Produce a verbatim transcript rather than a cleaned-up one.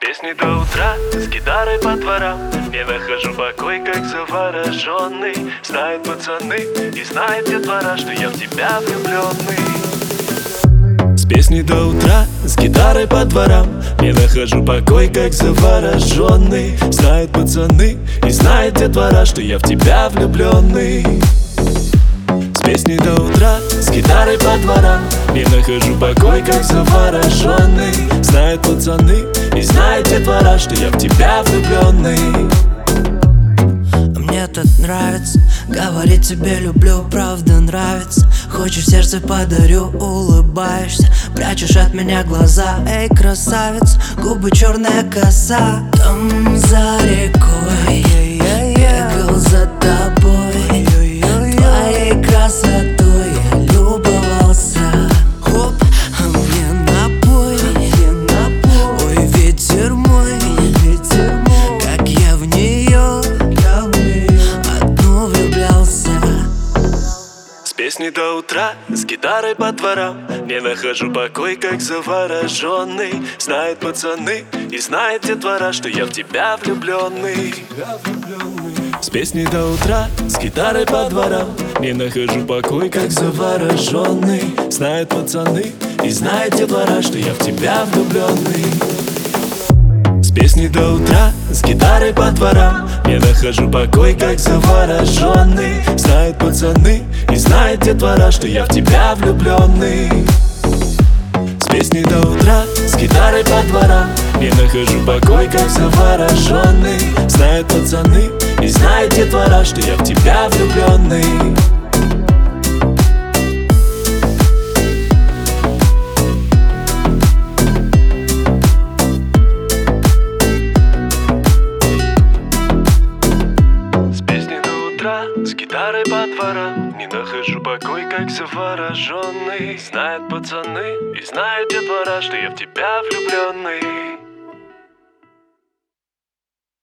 Песни до утра, с гитарой по дворам. Не нахожу покой, как завороженный. Знают пацаны и знает детвора, что я в тебя влюбленный. С песней до утра, с гитарой по дворам. Не нахожу покой, как завороженный. Знают пацаны и знает детвора, что я в тебя влюбленный. С песней до утра, с гитарой по дворам. Не нахожу покой, как завороженный. Знают пацаны и знает детвора, что я в тебя влюбленный. Мне так нравится говорить тебе люблю, правда нравится. Хочешь, сердце подарю, улыбаешься. Прячешь от меня глаза, эй, красавец. Губы черная коса. Там за рекой бегал за тобой. Твоей красотой я любовался. Хоп, а мне напой. Ой, ветер мой, как я в нее одну влюблялся. С песней до утра, с гитарой по дворам. Не нахожу покой, как завороженный. Знают пацаны и знает детвора, что я в тебя влюбленный. С песней до утра, с гитарой по дворам. Не нахожу покой, как завороженный. Знают пацаны и знает детвора, что я в тебя влюбленный. С песней до утра, с гитарой по дворам. Не нахожу покой, как завороженный. Знают пацаны и знает детвора, что я в тебя влюбленный. С песней до утра, с гитарой по дворам. Не нахожу покой, как завороженный. Знают пацаны и знает детвора, что я в тебя влюбленный. С гитарой по дворам. Не нахожу покой, как завороженный. Знают пацаны и знает детвора, что я в тебя влюбленный.